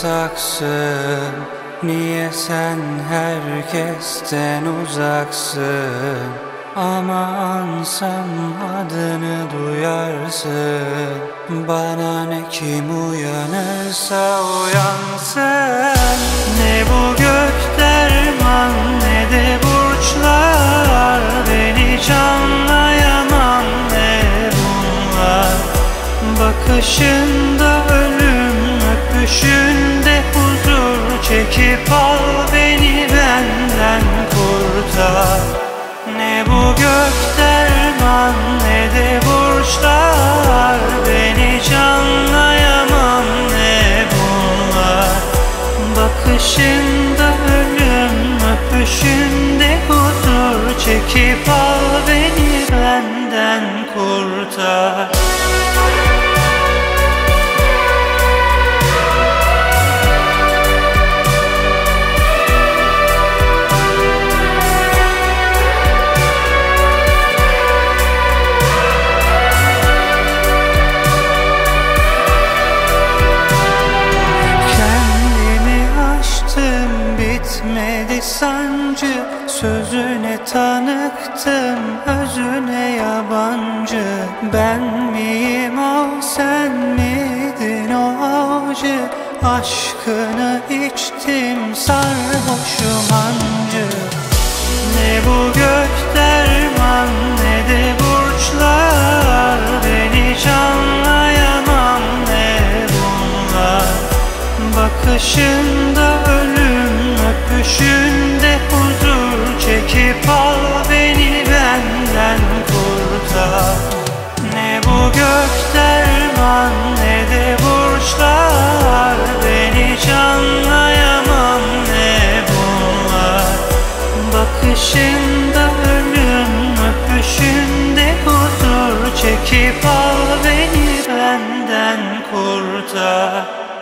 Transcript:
yasaksın? Niye sen herkesten uzaksın? Ama ansam adını duyarsın. Bana ne, kim uyanırsa uyansın. Ne bu gök derman ne de burçlar, beni canlayamam ne bunlar. Bakışında ölüm, öpüşünde huzur, çekip al beni benden kurtar. Ne bu gök derman ne de burçlar, beni canlayamam ne bunlar. Bakışında ölüm, öpüşünde huzur, çekip al beni benden kurtar. Bitmedi sancı, sözüne tanıktım, özüne yabancı. Ben miyim o, sen miydin o avcı? Aşkını içtim, sarhoşum ancı. Ne bu gök derman ne de burçlar, beni canlayamam ne bunlar. Bakışında ölüm, öpüşünde huzur, çekip al beni benden kurtar. Ne bu gök derman ne de burçlar, beni canlayamam ne bunlar. Bakışında ölüm, öpüşünde huzur, çekip al beni benden kurtar.